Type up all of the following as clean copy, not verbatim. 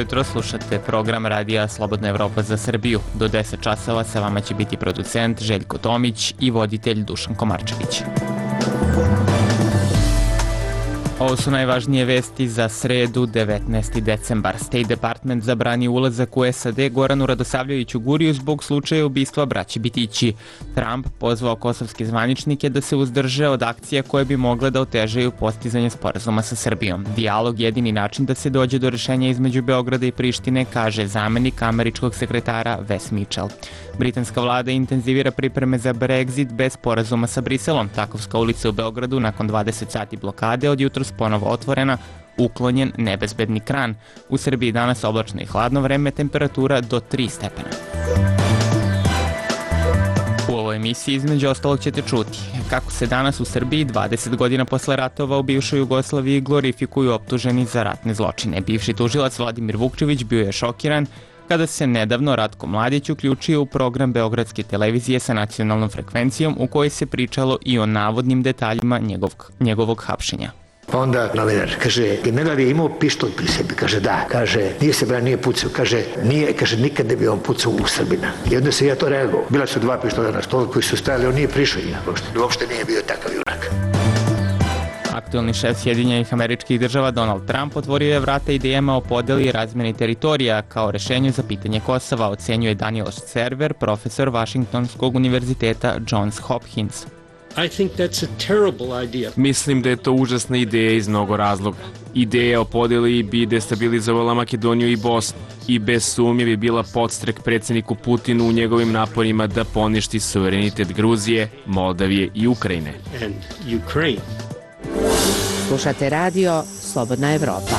jutro, slušate program radija Slobodna Evropa za Srbiju. Do 10 časova sa vama će biti producent Željko Tomić i voditelj Dušan Komarčević. Ovo su najvažnije vesti za sredu, 19. decembar. State Department zabrani ulazak u SAD Goranu Radosavljeviću Guriju zbog slučaja ubistva braće Bitići. Trump pozvao kosovske zvaničnike da se uzdrže od akcija koje bi mogle da otežaju postizanje sporazuma sa Srbijom. Dijalog je jedini način da se dođe do rešenja između Beograda i Prištine, kaže zamenik američkog sekretara Wes Mitchell. Britanska vlada intenzivira pripreme za Brexit bez sporazuma sa Briselom. Takovska ulica u Beogradu nakon 20 sati blokade od jutros ponovo otvorena, uklonjen nebezbedni kran. U Srbiji danas oblačno i hladno vreme, temperatura do 3 stepena. U ovoj emisiji između ostalog ćete čuti kako se danas u Srbiji 20 godina posle ratova u bivšoj Jugoslaviji glorifikuju optuženi za ratne zločine. Bivši tužilac Vladimir Vukčević bio je šokiran kada se nedavno Ratko Mladić uključio u program Beogradske televizije sa nacionalnom frekvencijom u kojoj se pričalo i o navodnim detaljima njegovog hapšenja. Pa onda novinar kaže, general je imao pištolj pri sebi, kaže da, kaže nije se branio, nije pucao, kaže nije, kaže nikad ne bi on pucao u Srbina. I onda se ja to reagovao. Bila su 2 pištolja na stolu koji su stajali, on nije prišao njima, uopšte nije bio takav junak. Aktuelni šef Sjedinjenih Američkih Država Donald Trump otvorio je vrata idejama o podeli i razmeni teritorija kao rešenju za pitanje Kosova, ocenjuje Daniel Server, profesor Vašingtonskog univerziteta Johns Hopkins. Mislim da je to užasna ideja iz mnogo razloga. Ideja o podeli bi destabilizovala Makedoniju i Bosnu i bez sumnje bi bila podstrek predsjedniku Putinu u njegovim naporima da poništi suverenitet Gruzije, Moldavije i Ukrajine. Slušate radio Slobodna Evropa.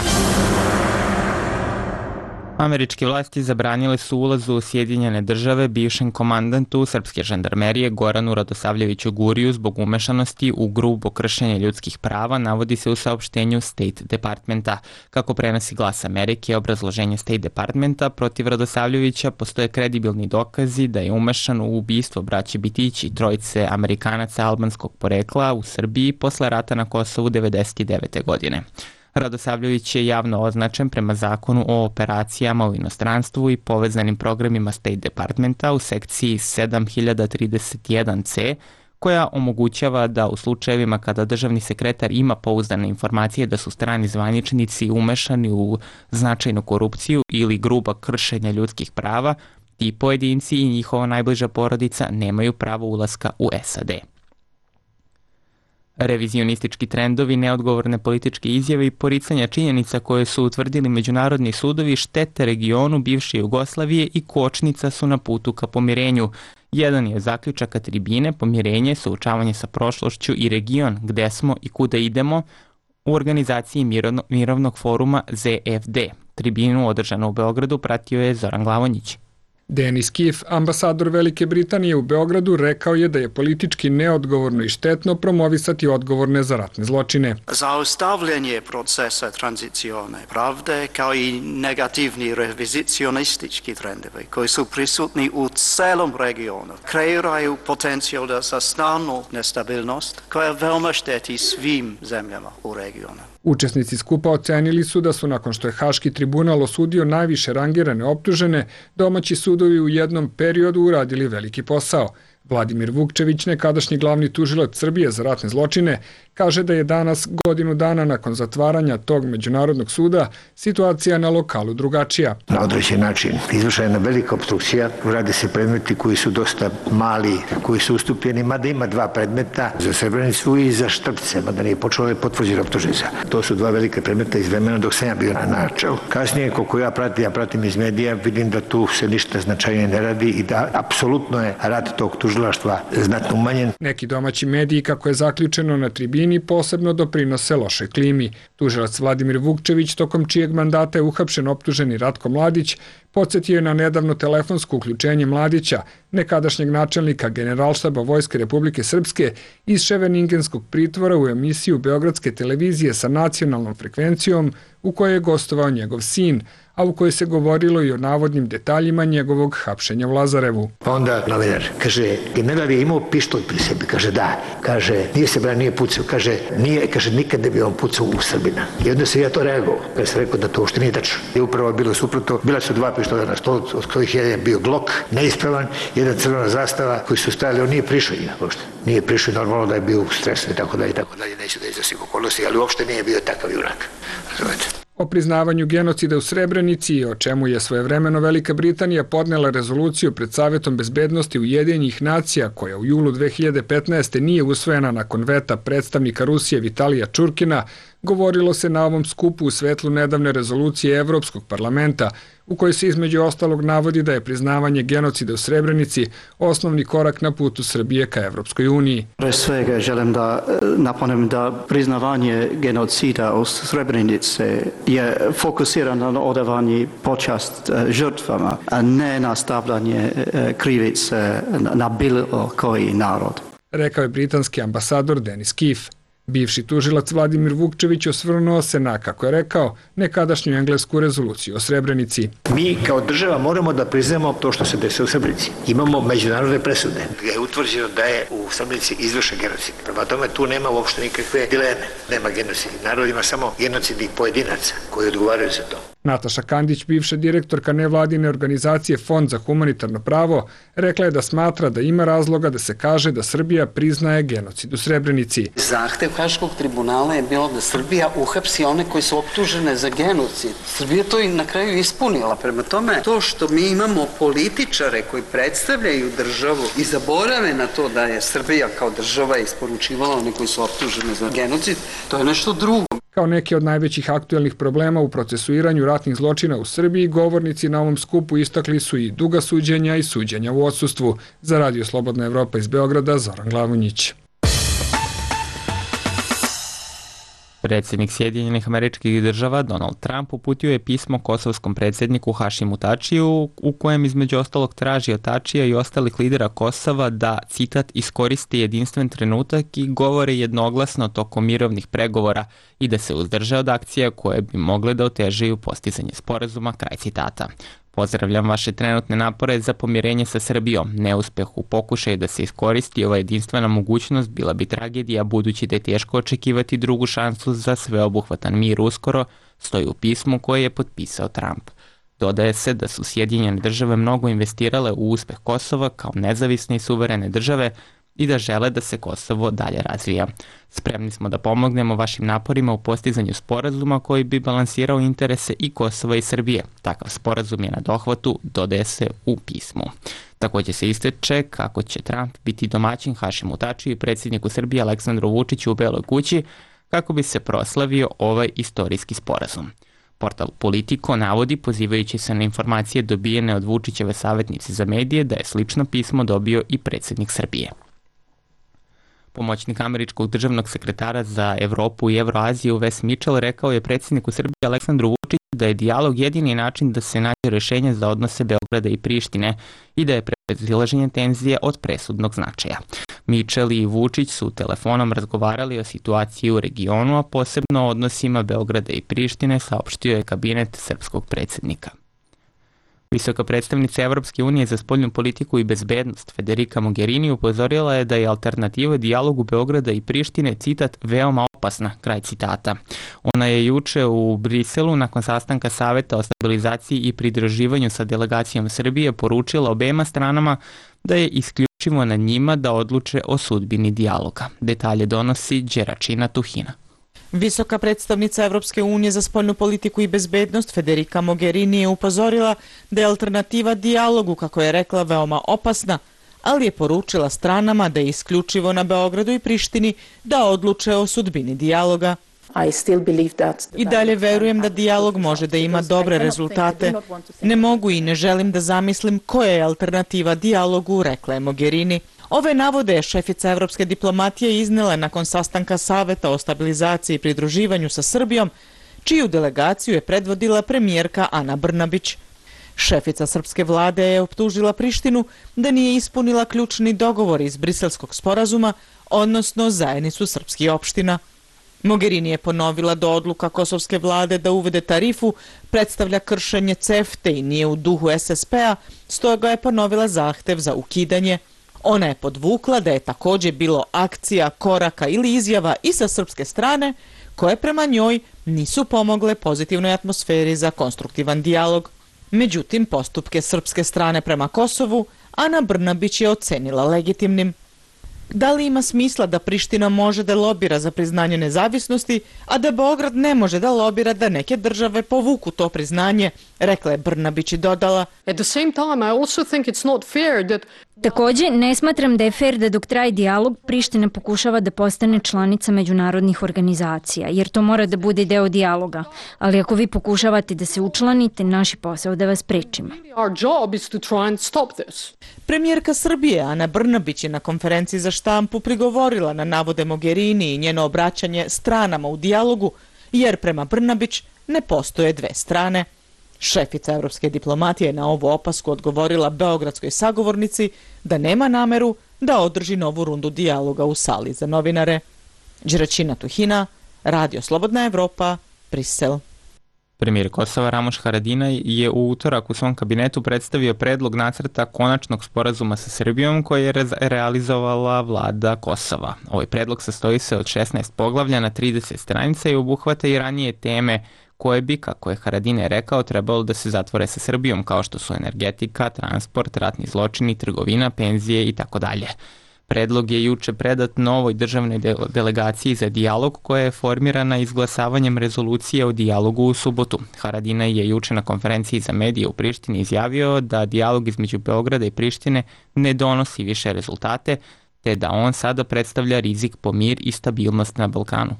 Američke vlasti zabranile su ulazu u Sjedinjene Države bivšem komandantu srpske žandarmerije Goranu Radosavljeviću Guriju zbog umešanosti u grubo kršenje ljudskih prava, navodi se u saopštenju State Departmenta. Kako prenosi Glas Amerike, obrazloženje State Departmenta, protiv Radosavljevića postoje kredibilni dokazi da je umešan u ubistvo braće Bitići, trojice Amerikanaca albanskog porekla u Srbiji posle rata na Kosovu 1999. godine. Radosavljević je javno označen prema zakonu o operacijama u inostranstvu i povezanim programima State Departmenta u sekciji 7031C, koja omogućava da u slučajevima kada državni sekretar ima pouzdane informacije da su strani zvaničnici umešani u značajnu korupciju ili gruba kršenja ljudskih prava, ti pojedinci i njihova najbliža porodica nemaju pravo ulaska u SAD. Revizionistički trendovi, neodgovorne političke izjave i poricanja činjenica koje su utvrdili međunarodni sudovi štete regionu bivše Jugoslavije i kočnica su na putu ka pomirenju. Jedan je zaključaka tribine Pomirenje, suočavanje sa prošlošću i region gde smo i kuda idemo u organizaciji mirovnog foruma ZFD. Tribinu održanu u Beogradu pratio je Zoran Glavonjić. Denis Keefe, ambasador Velike Britanije u Beogradu, rekao je da je politički neodgovorno i štetno promovisati odgovorne za ratne zločine. Zaustavljanje procesa tranzicione pravde kao i negativni revizicionistički trendovi koji su prisutni u celom regionu kreiraju potencijal za stalnu nestabilnost koja veoma šteti svim zemljama u regionu. Učesnici skupa ocenili su da su nakon što je Haški tribunal osudio najviše rangirane optužene, domaći sudovi u jednom periodu uradili veliki posao. Vladimir Vukčević, nekadašnji glavni tužilac Srbije za ratne zločine, kaže da je danas, godinu dana nakon zatvaranja tog međunarodnog suda, situacija na lokalu drugačija. Na određen način izvršena velika opstrukcija, radi se predmeti koji su dosta mali, koji su ustupljeni, mada ima 2 predmeta za Srebrenicu i za Štrpce, mada nije počelo je potvrđena optužnica. To su 2 velike predmeta iz vremena dok sam ja bio na čelu. Kasnije, koliko ja pratim iz medija, vidim da tu se ništa značajnije ne radi i da apsolutno je rad tog tužilaštva znatno umanjen. Neki domaći mediji, kako je zaključeno na tribini, posebno doprinose lošoj klimi. Tužilac Vladimir Vukčević, tokom čijeg mandata je uhapšen optuženi Ratko Mladić, podsjetio je na nedavno telefonsko uključenje Mladića, nekadašnjeg načelnika Generalštaba Vojske Republike Srpske, iz Ševeningenskog pritvora u emisiju Beogradske televizije sa nacionalnom frekvencijom u kojoj je gostovao njegov sin, a u kojoj se govorilo i o navodnim detaljima njegovog hapšenja u Lazarevu. Pa onda novinar kaže, general je imao pištolj pri sebi, kaže da, kaže nije pucao, kaže nikad ne bi on pucao u Srbina. I onda se ja to reagovao, kada sam rekao da to uopšte nije tačno. I upravo je bilo suprotno, bila su 2 pištolja na stolu, od kojih jedan bio Glock, neispravan, jedan crvena zastava koji su stajali, on nije prišao njima uopšte. Nije prišao, normalno da je bio u stresu i tako dalje, neću da iznosim okolnosti, ali uopšte nije bio takav junak. Razumete? O priznavanju genocida u Srebrenici, o čemu je svojevremeno Velika Britanija podnela rezoluciju pred Savetom bezbednosti Ujedinjenih nacija, koja u julu 2015. nije usvojena nakon veta predstavnika Rusije Vitalija Čurkina, govorilo se na ovom skupu u svetlu nedavne rezolucije Evropskog parlamenta, u kojoj se između ostalog navodi da je priznavanje genocida u Srebrenici osnovni korak na putu Srbije ka Evropskoj uniji. Pre svega želim da napomenem da priznavanje genocida u Srebrenici je fokusirano na odavanje počast žrtvama, a ne na stavljanje krivice na bilo koji narod. Rekao je britanski ambasador Denis Keefe. Bivši tužilac Vladimir Vukčević osvrnuo se na, kako je rekao, nekadašnju englesku rezoluciju o Srebrenici. Mi kao država moramo da priznamo to što se desilo u Srebrenici. Imamo međunarodne presude gdje je utvrđeno da je u Srebrenici izvršen genocid. Prema tome tu nema uopšte nikakve dileme. Nema genocid. Narod ima samo genocidnih pojedinaca koji odgovaraju za to. Nataša Kandić, bivša direktorka nevladine organizacije Fond za humanitarno pravo, rekla je da smatra da ima razloga da se kaže da Srbija priznaje genocid u Srebrenici. Zahtev Haškog tribunala je bilo da Srbija uhapsi one koji su optužene za genocid. Srbija to i na kraju ispunila. Prema tome, to što mi imamo političare koji predstavljaju državu i zaborave na to da je Srbija kao država isporučivala one koji su optužene za genocid, to je nešto drugo. Kao neke od najvećih aktuelnih problema u procesuiranju ratnih zločina u Srbiji, govornici na ovom skupu istakli su i duga suđenja i suđenja u odsustvu. Za Radio Slobodna Evropa iz Beograda, Zoran Glavonjić. Predsjednik Sjedinjenih Američkih Država Donald Trump uputio je pismo kosovskom predsjedniku Hašimu Tačiju, u kojem između ostalog traži od Tačija i ostalih lidera Kosova da, citat, iskoristi jedinstven trenutak i govore jednoglasno tokom mirovnih pregovora i da se uzdrže od akcija koje bi mogle da otežaju postizanje sporazuma, kraj citata. Pozdravljam vaše trenutne napore za pomirenje sa Srbijom. Neuspeh u pokušaju da se iskoristi ova jedinstvena mogućnost bila bi tragedija, budući da je teško očekivati drugu šansu za sveobuhvatan mir uskoro, stoji u pismu koje je potpisao Trump. Dodaje se da su Sjedinjene Države mnogo investirale u uspeh Kosova kao nezavisne i suverene države i da žele da se Kosovo dalje razvija. Spremni smo da pomognemo vašim naporima u postizanju sporazuma koji bi balansirao interese i Kosova i Srbije. Takav sporazum je na dohvatu, dodaje se u pismu. Također se ističe kako će Trump biti domaćin Hašimu Tačiju i predsjedniku Srbije Aleksandru Vučiću u Beloj kući kako bi se proslavio ovaj istorijski sporazum. Portal Politico navodi, pozivajući se na informacije dobijene od Vučićeve savjetnice za medije, da je slično pismo dobio i predsjednik Srbije. Pomoćnik američkog državnog sekretara za Evropu i Evroaziju Wes Mitchell rekao je predsjedniku Srbije Aleksandru Vučiću da je dijalog jedini način da se nađe rješenje za odnose Beograda i Prištine i da je prevazilaženje tenzije od presudnog značaja. Mitchell i Vučić su telefonom razgovarali o situaciji u regionu, a posebno o odnosima Beograda i Prištine, saopštio je kabinet srpskog predsjednika. Visoka predstavnica Evropske unije za spoljnu politiku i bezbednost Federica Mogherini upozorila je da je alternativa dijalogu Beograda i Prištine, citat, veoma opasna, kraj citata. Ona je juče u Briselu nakon sastanka Saveta o stabilizaciji i pridruživanju sa delegacijom Srbije poručila obema stranama da je isključivo na njima da odluče o sudbini dijaloga. Detalje donosi Đeračina Tuhina. Visoka predstavnica Evropske unije za spoljnu politiku i bezbednost Federica Mogherini je upozorila da je alternativa dijalogu, kako je rekla, veoma opasna, ali je poručila stranama da je isključivo na Beogradu i Prištini da odluče o sudbini dijaloga. I dalje verujem da dijalog može da ima dobre rezultate. Ne mogu i ne želim da zamislim koja je alternativa dijalogu, rekla je Mogherini. Ove navode je šefica evropske diplomatije iznela nakon sastanka Saveta o stabilizaciji i pridruživanju sa Srbijom, čiju delegaciju je predvodila premijerka Ana Brnabić. Šefica srpske vlade je optužila Prištinu da nije ispunila ključni dogovor iz Briselskog sporazuma, odnosno zajednicu srpskih opština. Mogherini je ponovila da odluka kosovske vlade da uvede tarifu predstavlja kršenje CEFTE i nije u duhu SSP-a, stoga je ponovila zahtev za ukidanje. Ona je podvukla da je također bilo akcija, koraka ili izjava i sa srpske strane koje prema njoj nisu pomogle pozitivnoj atmosferi za konstruktivan dijalog. Međutim, postupke srpske strane prema Kosovu Ana Brnabić je ocenila legitimnim. Da li ima smisla da Priština može da lobira za priznanje nezavisnosti, a da Beograd ne može da lobira da neke države povuku to priznanje, rekla je Brnabić i dodala. Također, ne smatram da je fair da dok traje dijalog Priština pokušava da postane članica međunarodnih organizacija, jer to mora da bude deo dijaloga. Ali ako vi pokušavate da se učlanite, naš je posao da vas sprečimo. Premijerka Srbije Ana Brnabić je na konferenciji za štampu prigovorila na navode Mogherini i njeno obraćanje stranama u dijalogu, jer prema Brnabić ne postoje dve strane. Šefica evropske diplomatije je na ovu opasku odgovorila beogradskoj sagovornici da nema nameru da održi novu rundu dijaloga u sali za novinare. Đeračina Tuhina, Radio Slobodna Evropa, Brisel. Premijer Kosova Ramuš Haradinaj je u utorak u svom kabinetu predstavio predlog nacrta konačnog sporazuma sa Srbijom koji je realizovala vlada Kosova. Ovaj predlog sastoji se od 16 poglavlja na 30 stranica i obuhvata i ranije teme koje bi, kako je Haradinaj rekao, trebalo da se zatvore sa Srbijom, kao što su energetika, transport, ratni zločini, trgovina, penzije itd. Predlog je juče predat novoj državnoj delegaciji za dijalog koja je formirana izglasavanjem rezolucije o dijalogu u subotu. Haradinaj je juče na konferenciji za medije u Prištini izjavio da dijalog između Beograda i Prištine ne donosi više rezultate, te da on sada predstavlja rizik po mir i stabilnost na Balkanu.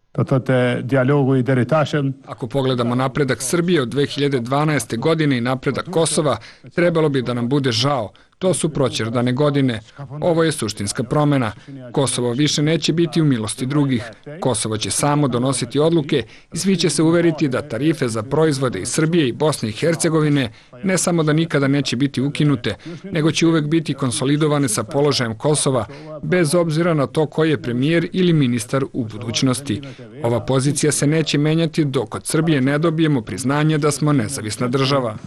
Ako pogledamo napredak Srbije od 2012. godine i napredak Kosova, trebalo bi da nam bude žao. To su proćerdane godine. Ovo je suštinska promjena. Kosovo više neće biti u milosti drugih. Kosovo će samo donositi odluke i svi će se uveriti da tarife za proizvode iz Srbije i Bosne i Hercegovine ne samo da nikada neće biti ukinute, nego će uvek biti konsolidovane sa položajem Kosova, bez obzira na to koji je premijer ili ministar u budućnosti. Ova pozicija se neće menjati dok od Srbije ne dobijemo priznanje da smo nezavisna država.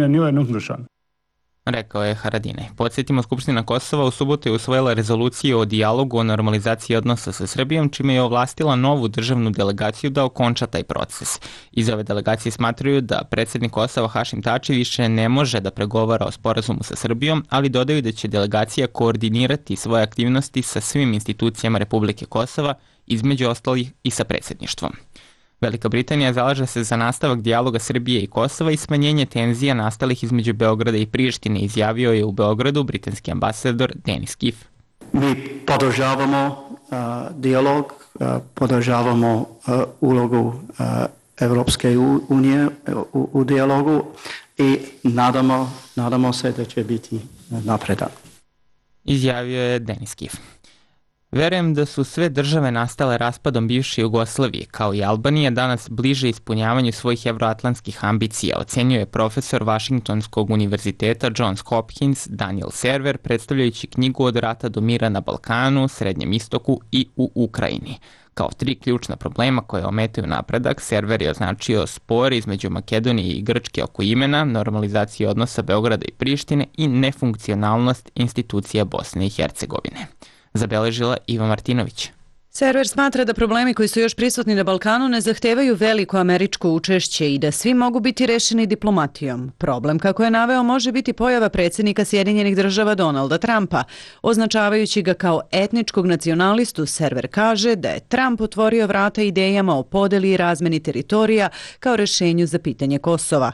Rekao je Haradinaj. Podsjetimo, Skupština Kosova u subotu je usvojila rezoluciju o dijalogu o normalizaciji odnosa sa Srbijom, čime je ovlastila novu državnu delegaciju da okonča taj proces. Iz ove delegacije smatraju da predsjednik Kosova Hašim Tači više ne može da pregovara o sporazumu sa Srbijom, ali dodaju da će delegacija koordinirati svoje aktivnosti sa svim institucijama Republike Kosova, između ostalih i sa predsjedništvom. Velika Britanija zalaže se za nastavak dijaloga Srbije i Kosova i smanjenje tenzija nastalih između Beograda i Prištine, izjavio je u Beogradu britanski ambasador Denis Kiff. Mi podržavamo dijalog, podržavamo ulogu Evropske unije u dijalogu i nadamo se da će biti napredak. Izjavio je Denis Kiff. Verujem da su sve države nastale raspadom bivše Jugoslavije, kao i Albanija, danas bliže ispunjavanju svojih evroatlantskih ambicija, ocenio je profesor Vašingtonskog univerziteta Johns Hopkins Daniel Server, predstavljajući knjigu Od rata do mira na Balkanu, Srednjem istoku i u Ukrajini. Kao 3 ključna problema koje ometaju napredak, Server je označio spor između Makedonije i Grčke oko imena, normalizaciju odnosa Beograda i Prištine i nefunkcionalnost institucija Bosne i Hercegovine. Zabeležila Iva Martinović. Server smatra da problemi koji su još prisutni na Balkanu ne zahtevaju veliko američko učešće i da svi mogu biti rešeni diplomatijom. Problem, kako je naveo, može biti pojava predsjednika Sjedinjenih država Donalda Trumpa. Označavajući ga kao etničkog nacionalistu, Server kaže da je Trump otvorio vrata idejama o podeli i razmeni teritorija kao rešenju za pitanje Kosova.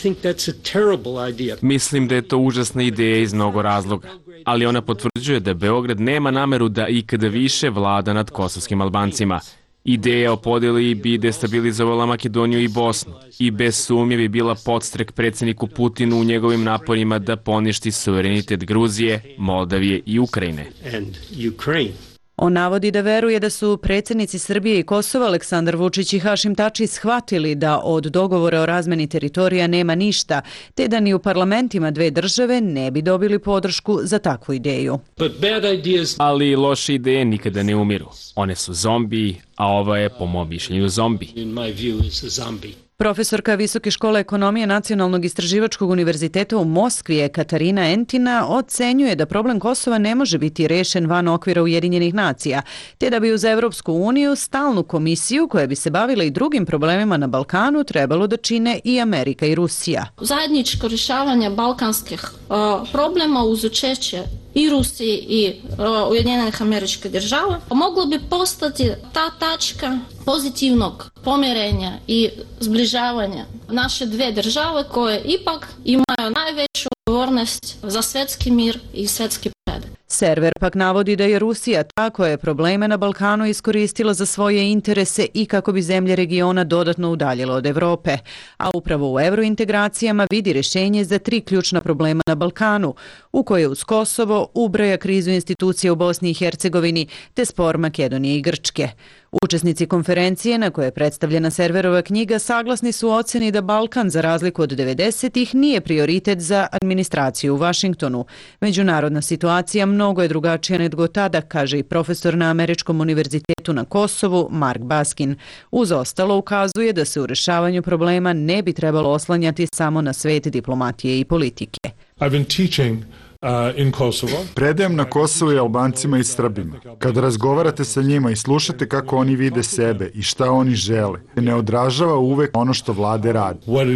Mislim da je to užasna ideja iz mnogo razloga, ali ona potvrđuje da Beograd nema nameru da ikada više vlada nad kosovskim Albancima. Ideja o podeli bi destabilizovala Makedoniju i Bosnu i bez sumnje bi bila podstrek predsjedniku Putinu u njegovim naporima da poništi suverenitet Gruzije, Moldavije i Ukrajine. On navodi da veruje da su predsjednici Srbije i Kosova Aleksandar Vučić i Hašim Tači shvatili da od dogovora o razmeni teritorija nema ništa, te da ni u parlamentima dve države ne bi dobili podršku za takvu ideju. Ali loše ideje nikada ne umiru. One su zombi, a ovo je po mom mišljenju zombi. Profesorka Visoke škole ekonomije Nacionalnog istraživačkog univerziteta u Moskvi Katarina Entina ocenjuje da problem Kosova ne može biti rešen van okvira Ujedinjenih nacija, te da bi uz Evropsku uniju stalnu komisiju koja bi se bavila i drugim problemima na Balkanu trebalo da čine i Amerika i Rusija. Zajedničko rješavanje balkanskih problema uz učešće i Rusiji i Ujedinjenih Američkih Država moglo bi postati ta tačka pozitivnog pomirenja i zbližavanja naše dve države koje ipak imaju najveću odgovornost za svjetski mir i svjetski poredak. Server pak navodi da je Rusija ta koja je probleme na Balkanu iskoristila za svoje interese i kako bi zemlje regiona dodatno udaljile od Evrope, a upravo u eurointegracijama vidi rješenje za 3 ključna problema na Balkanu, u koje uz Kosovo ubraja krizu institucija u Bosni i Hercegovini te spor Makedonije i Grčke. Učesnici konferencije na kojoj je predstavljena Serverova knjiga saglasni su u ocjeni da Balkan, za razliku od 90-ih, nije prioritet za administraciju u Vašingtonu. Međunarodna situacija mnogo je drugačija nego tada, kaže i profesor na Američkom univerzitetu na Kosovu Mark Baskin. Uz ostalo ukazuje da se u rješavanju problema ne bi trebalo oslanjati samo na svet diplomatije i politike. Predajem na Kosovo i Albancima i Srbima. Kada razgovarate sa njima i slušate kako oni vide sebe i šta oni žele, ne odražava uvek ono što vlade rade.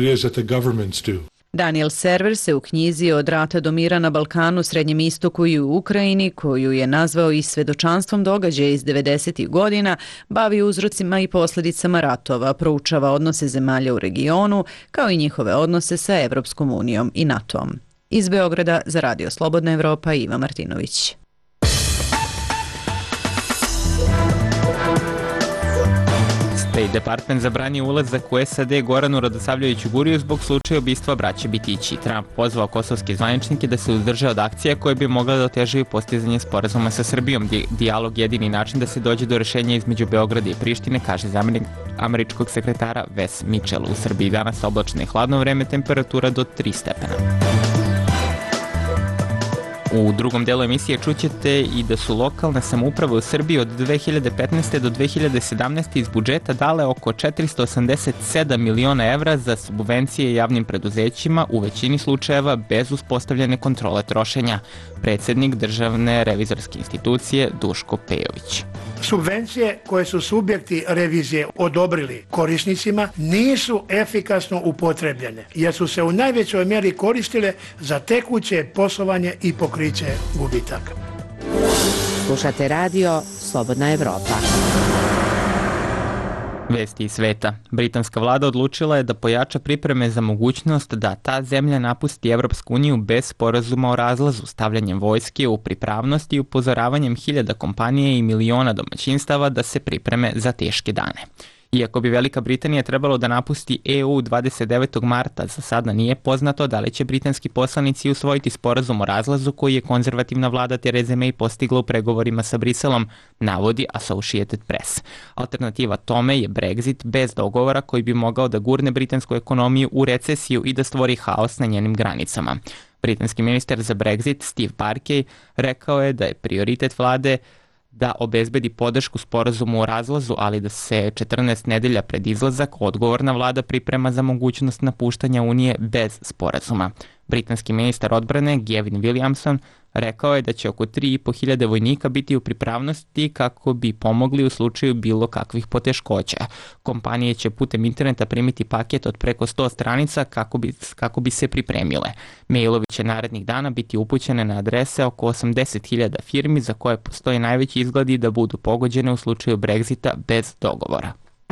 Daniel Server se u knjizi Od rata do mira na Balkanu, Srednjem istoku i u Ukrajini, koju je nazvao i svedočanstvom događaja iz 90. godina, bavi uzrocima i posljedicama ratova, proučava odnose zemalja u regionu, kao i njihove odnose sa Evropskom unijom i NATO-om. Iz Beograda za Radio Slobodna Evropa, Iva Martinović. State Department zabranio ulazak u SAD Goranu Radosavljeviću Guriju zbog slučaja ubistva braće Bitići. Trump pozvao kosovske zvaničnike da se uzdrže od akcija koje bi mogle da otežaju postizanje sporazuma sa Srbijom. Dijalog je jedini način da se dođe do rešenja između Beograda i Prištine, kaže zamenik američkog sekretara Wes Mitchell. U Srbiji danas oblačno i hladno vreme, temperatura do 3 stepena. U drugom delu emisije čućete i da su lokalne samouprave u Srbiji od 2015. do 2017. iz budžeta dale oko 487 miliona evra za subvencije javnim preduzećima, u većini slučajeva bez uspostavljene kontrole trošenja. Predsjednik Državne revizorske institucije Duško Pejović. Subvencije koje su subjekti revizije odobrili korisnicima nisu efikasno upotrebljene, jer su se u najvećoj mjeri koristile za tekuće poslovanje i pokriće gubitaka. Slušate radio Slobodna Evropa. Vesti iz sveta. Britanska vlada odlučila je da pojača pripreme za mogućnost da ta zemlja napusti Evropsku uniju bez sporazuma o razlazu, stavljanjem vojske u pripravnost i upozoravanjem hiljada kompanije i miliona domaćinstava da se pripreme za teške dane. Iako bi Velika Britanija trebalo da napusti EU 29. marta, za sada nije poznato da li će britanski poslanici usvojiti sporazum o razlazu koji je konzervativna vlada Therese May postigla u pregovorima sa Briselom, navodi Associated Press. Alternativa tome je Brexit bez dogovora koji bi mogao da gurne britansku ekonomiju u recesiju i da stvori haos na njenim granicama. Britanski ministar za Brexit Steve Parkey rekao je da je prioritet vlade da obezbedi podršku sporazumu o razlazu, ali da se 14 nedelja pred izlazak odgovorna vlada priprema za mogućnost napuštanja Unije bez sporazuma. Britanski ministar odbrane Gavin Williamson rekao je da će oko 3.500 vojnika biti u pripravnosti kako bi pomogli u slučaju bilo kakvih poteškoća. Kompanije će putem interneta primiti paket od preko 100 stranica kako bi se pripremile. Mailovi će narednih dana biti upućene na adrese oko 80.000 firmi za koje postoji najveći izgledi da budu pogođene u slučaju Brexita bez dogovora.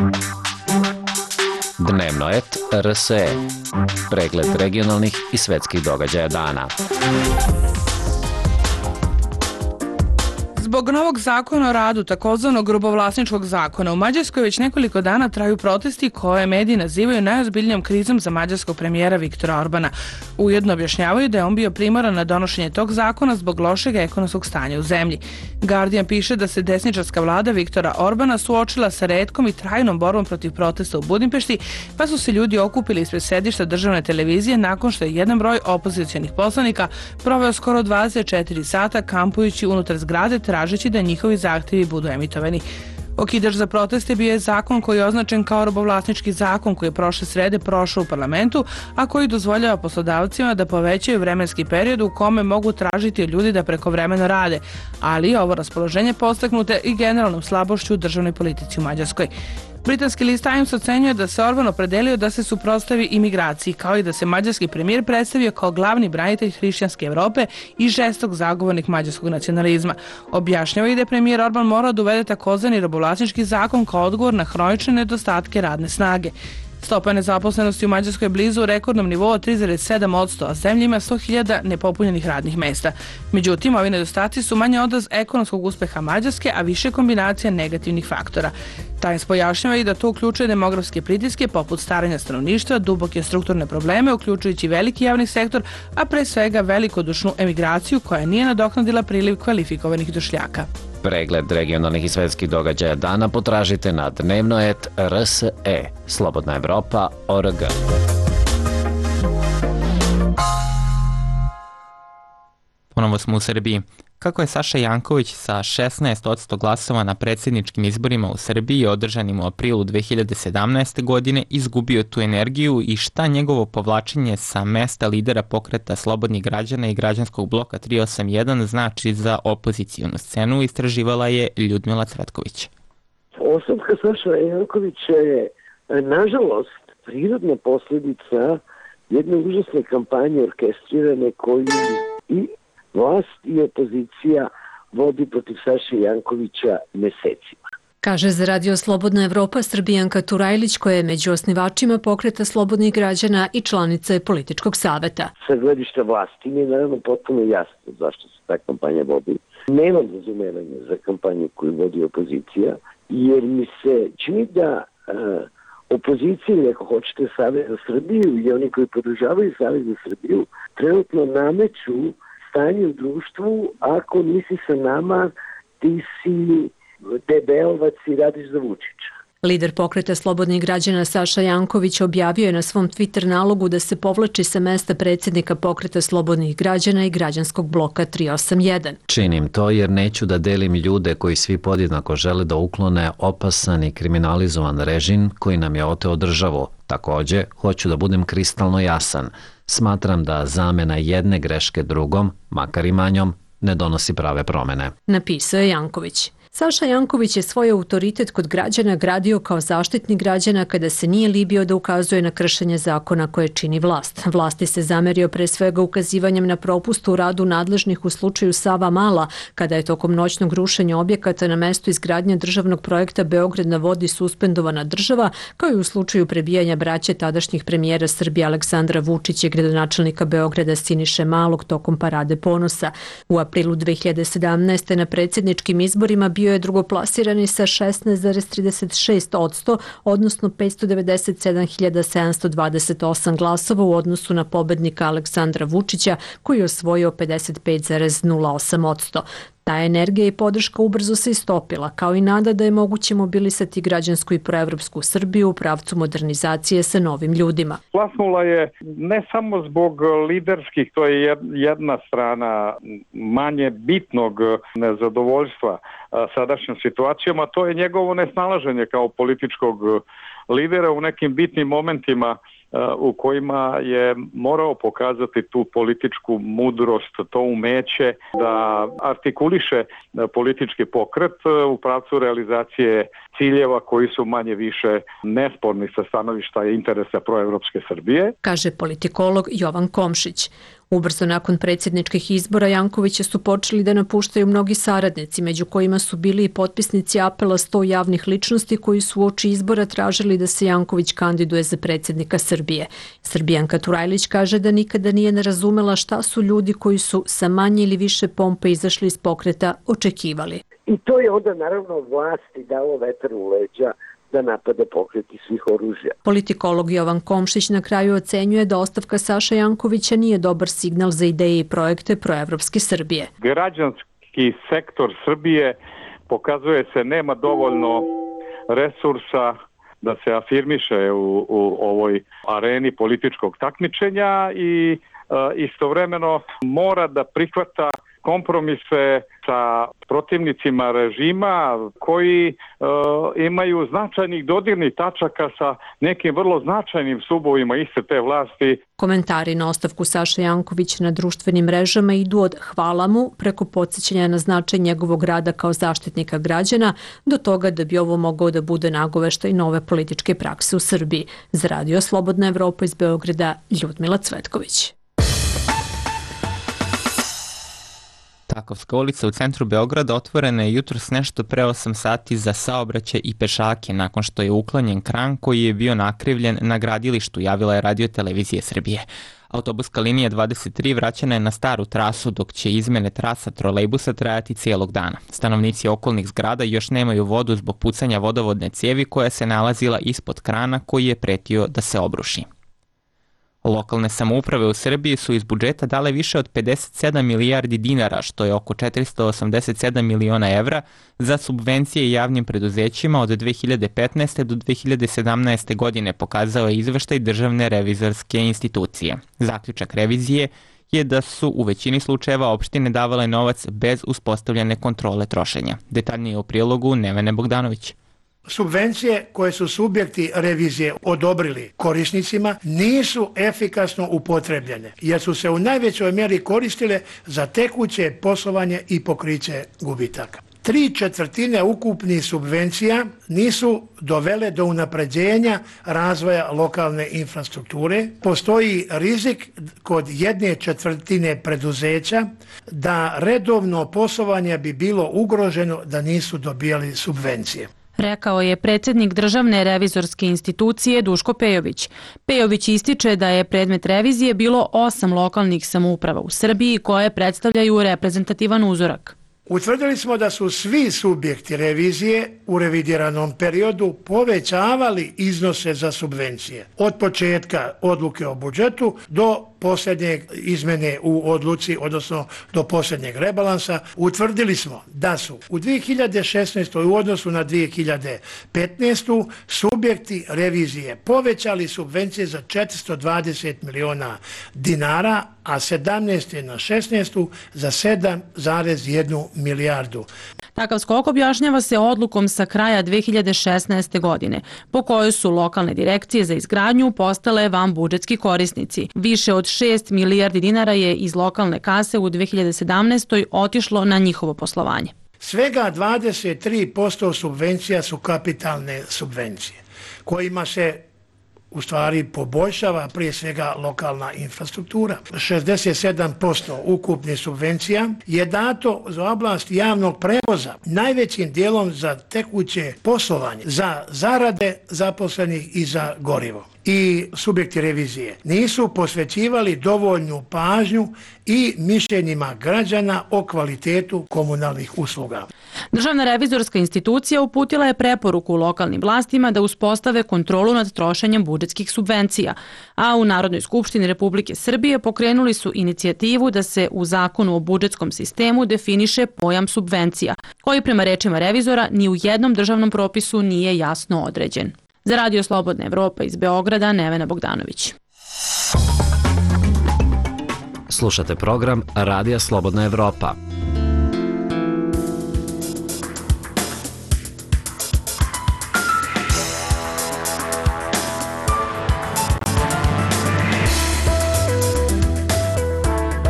Dnevno et RSE. Pregled regionalnih i svetskih događaja dana. Zbog novog zakona o radu, takozvanog robovlasničkog zakona, u Mađarskoj već nekoliko dana traju protesti koje mediji nazivaju najozbiljnijom krizom za mađarskog premijera Viktora Orbana. Ujedno objašnjavaju da je on bio primoran na donošenje tog zakona zbog lošeg ekonomskog stanja u zemlji. Guardian piše da se desničarska vlada Viktora Orbana suočila sa retkom i trajnom borbom protiv protesta u Budimpešti, pa su se ljudi okupili ispred sedišta državne televizije nakon što je jedan broj opozicionih poslanika proveo skoro 24 sata kampujući unutar zgrade tražeći da njihovi zahtjevi budu emitovani. Okidač za proteste bio je zakon koji je označen kao robovlasnički zakon koji je prošle srede prošao u parlamentu, a koji dozvoljava poslodavcima da povećaju vremenski period u kome mogu tražiti od ljudi da prekovremeno rade, ali ovo raspoloženje podstaknute i generalnom slabošću u državnoj politici u Mađarskoj. Britanski list Times ocenjuje da se Orban opredelio da se suprotstavi imigraciji, kao i da se mađarski premijer predstavio kao glavni branitelj hrišćanske Evrope i žestok zagovornik mađarskog nacionalizma. Objašnjava i da je premijer Orban morao da uvede takozvani robovlasnički zakon kao odgovor na hronične nedostatke radne snage. Stopa nezaposlenosti u Mađarskoj je blizu rekordnom nivou od 3,7%, a zemlja ima 100.000 nepopunjenih radnih mesta. Međutim, ovi nedostaci su manje odraz ekonomskog uspeha Mađarske, a više kombinacija negativnih faktora. Times pojašnjava i da to uključuje demografske pritiske poput staranja stanovništva, duboke strukturne probleme, uključujući veliki javni sektor, a pre svega velikodušnu emigraciju koja nije nadoknadila priliv kvalifikovanih došljaka. Pregled regionalnih i svetskih događaja dana potražite na dnevnoet.rse, Slobodna Evropa.org. Ponovo smo u Srbiji. Kako je Saša Janković sa 16% glasova na predsjedničkim izborima u Srbiji održanim u aprilu 2017. godine izgubio tu energiju i šta njegovo povlačenje sa mesta lidera pokreta Slobodnih građana i građanskog bloka 381 znači za opozicijonu scenu, istraživala je Ljudmila Cvetković. Ostavka Saša Jankovića je, nažalost, prirodna posljedica jedne užasne kampanje orkestrirane koju i vlast i opozicija vodi protiv Saše Jankovića mesecima. Kaže za Radio Slobodna Evropa Srbijanka Turajlić, koja je među osnivačima pokreta Slobodnih građana i članica je političkog saveta. Sa gledišta vlasti mi je naravno potpuno jasno zašto se ta kampanja vodi. Nema razumevanja za kampanju koju vodi opozicija, jer mi se čini da opozicija, ili ako hoćete Savez za Srbiju i oni koji podržavaju Savez za Srbiju, trenutno nameću stanje u društvu, ako nisi sa nama, ti si debelovac i radiš za Vučića. Lider pokreta Slobodnih građana Saša Janković objavio je na svom Twitter nalogu da se povlači sa mesta predsjednika pokreta Slobodnih građana i građanskog bloka 381. Činim to jer neću da delim ljude koji svi podjednako žele da uklone opasan i kriminalizovan režim koji nam je oteo državu. Takođe, hoću da budem kristalno jasan. Smatram da zamena jedne greške drugom, makar i manjom, ne donosi prave promene. Napisao je Janković. Saša Janković je svoj autoritet kod građana gradio kao zaštitnik građana kada se nije libio da ukazuje na kršenje zakona koje čini vlast. Vlasti se zamerio pre svega ukazivanjem na propust u radu nadležnih u slučaju Sava Mala, kada je tokom noćnog rušenja objekata na mestu izgradnje državnog projekta Beograd na vodi suspendovana država, kao i u slučaju prebijanja braće tadašnjih premijera Srbije Aleksandra Vučića i gradonačelnika Beograda Siniše Malog tokom Parade ponosa. U aprilu 2017. na predsjedničkim izborima bio je drugoplasirani sa 16,36%, odnosno 597.728 glasova u odnosu na pobednika Aleksandra Vučića, koji je osvojio 55,08%. Ta energija i podrška ubrzo se istopila, kao i nada da je moguće mobilisati građansku i proevropsku Srbiju u pravcu modernizacije sa novim ljudima. Plasnula je ne samo zbog liderskih, to je jedna strana manje bitnog nezadovoljstva sadašnjom situacijom, a to je njegovo nesnalaženje kao političkog lidera u nekim bitnim momentima u kojima je morao pokazati tu političku mudrost, to umeće da artikuliše politički pokret u pravcu realizacije ciljeva koji su manje više nesporni sa stanovišta interesa proevropske Srbije. Kaže politikolog Jovan Komšić. Ubrzo nakon predsjedničkih izbora Jankovića su počeli da napuštaju mnogi saradnici, među kojima su bili i potpisnici apela 100 javnih ličnosti koji su uoči izbora tražili da se Janković kandiduje za predsjednika Srbije. Srbijanka Turajlić kaže da nikada nije razumela šta su ljudi koji su sa manje ili više pompe izašli iz pokreta očekivali. I to je onda naravno vlasti dalo vetar u leđa da napada pokreti svih oružja. Politikolog Jovan Komšić na kraju ocenjuje da ostavka Saše Jankovića nije dobar signal za ideje i projekte proevropske Srbije. Građanski sektor Srbije pokazuje se nema dovoljno resursa da se afirmiše u ovoj areni političkog takmičenja i istovremeno mora da prihvata kompromise sa protivnicima režima koji imaju značajnih dodirnih tačaka sa nekim vrlo značajnim stubovima iste te vlasti. Komentari na ostavku Saše Jankovića na društvenim mrežama idu od hvala mu preko podsjećanja na značaj njegovog rada kao zaštitnika građana do toga da bi ovo mogao da bude nagoveštaj nove političke prakse u Srbiji. Za Radio Slobodna Evropa iz Beograda, Ljudmila Cvetković. Takovska ulica u centru Beograda otvorena je jutros nešto pre 8 sati za saobraćaj i pešake nakon što je uklonjen kran koji je bio nakrivljen na gradilištu, javila je Radio Televizije Srbije. Autobuska linija 23 vraćena je na staru trasu dok će izmene trasa trolejbusa trajati cijelog dana. Stanovnici okolnih zgrada još nemaju vodu zbog pucanja vodovodne cijevi koja se nalazila ispod krana koji je pretio da se obruši. Lokalne samouprave u Srbiji su iz budžeta dale više od 57 milijardi dinara, što je oko 487 miliona evra, za subvencije javnim preduzećima od 2015. do 2017. godine, pokazao je izveštaj Državne revizorske institucije. Zaključak revizije je da su u većini slučajeva opštine davale novac bez uspostavljene kontrole trošenja. Detaljnije u prilogu Nevene Bogdanović. Subvencije koje su subjekti revizije odobrili korisnicima nisu efikasno upotrebljene, jer su se u najvećoj mjeri koristile za tekuće poslovanje i pokriće gubitaka. 3/4 ukupnih subvencija nisu dovele do unapređenja razvoja lokalne infrastrukture. Postoji rizik kod 1/4 preduzeća da redovno poslovanje bi bilo ugroženo da nisu dobijali subvencije. Rekao je predsjednik Državne revizorske institucije Duško Pejović. Pejović ističe da je predmet revizije bilo 8 lokalnih samouprava u Srbiji koje predstavljaju reprezentativan uzorak. Utvrdili smo da su svi subjekti revizije u revidiranom periodu povećavali iznose za subvencije. Od početka odluke o budžetu do posljednje izmene u odluci, odnosno do posljednjeg rebalansa, utvrdili smo da su u 2016. u odnosu na 2015. subjekti revizije povećali subvencije za 420 miliona dinara, a 17. na 16. za 7,1 milijardu. Takav skok objašnjava se odlukom sa kraja 2016. godine, po kojoj su lokalne direkcije za izgradnju postale vanbudžetski korisnici. Više od 6 milijardi dinara je iz lokalne kase u 2017. otišlo na njihovo poslovanje. Svega 23% subvencija su kapitalne subvencije, kojima se u stvari poboljšava prije svega lokalna infrastruktura. 67% ukupnih subvencija je dato za oblast javnog prevoza, najvećim dijelom za tekuće poslovanje, za zarade zaposlenih i za gorivo. I subjekti revizije nisu posvećivali dovoljnu pažnju i mišljenjima građana o kvalitetu komunalnih usluga. Državna revizorska institucija uputila je preporuku lokalnim vlastima da uspostave kontrolu nad trošenjem budžetskih subvencija, a u Narodnoj skupštini Republike Srbije pokrenuli su inicijativu da se u Zakonu o budžetskom sistemu definiše pojam subvencija, koji prema rečima revizora ni u jednom državnom propisu nije jasno određen. Za Radio Slobodna Evropa iz Beograda, Nevena Bogdanović. Slušate program Radija Slobodna Evropa.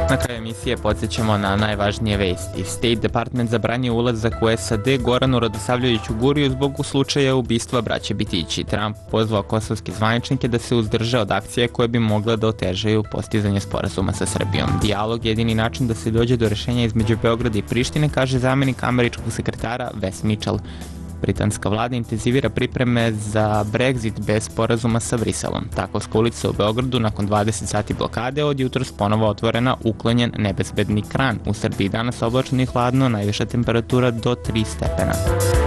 Na kraju emisije podsjećamo na najvažnije vesti. State Department zabranio ulazak u SAD Goranu Radosavljeviću Guriju zbog slučaja ubistva braće Bitići. Trump pozvao kosovske zvaničnike da se uzdrže od akcije koje bi mogle da otežaju postizanje sporazuma sa Srbijom. Dijalog je jedini način da se dođe do rešenja između Beograda i Prištine, kaže zamenik američkog sekretara Wes Mitchell. Britanska vlada intenzivira pripreme za Brexit bez sporazuma sa Briselom. Takovska ulica u Beogradu nakon 20 sati blokade od jutros ponovo otvorena, uklonjen nebezbedni kran. U Srbiji danas oblačno i hladno, najviša temperatura do 3 stepena.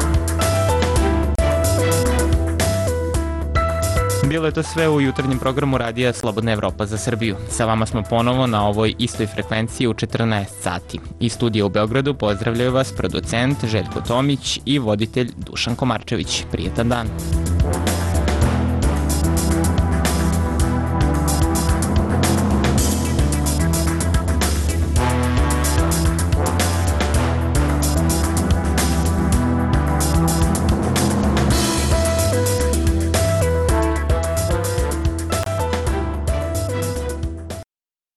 Bilo je to sve u jutarnjem programu radija Slobodna Evropa za Srbiju. Sa vama smo ponovo na ovoj istoj frekvenciji u 14 sati. Iz studija u Beogradu pozdravljaju vas producent Željko Tomić i voditelj Dušan Komarčević. Prijetan dan!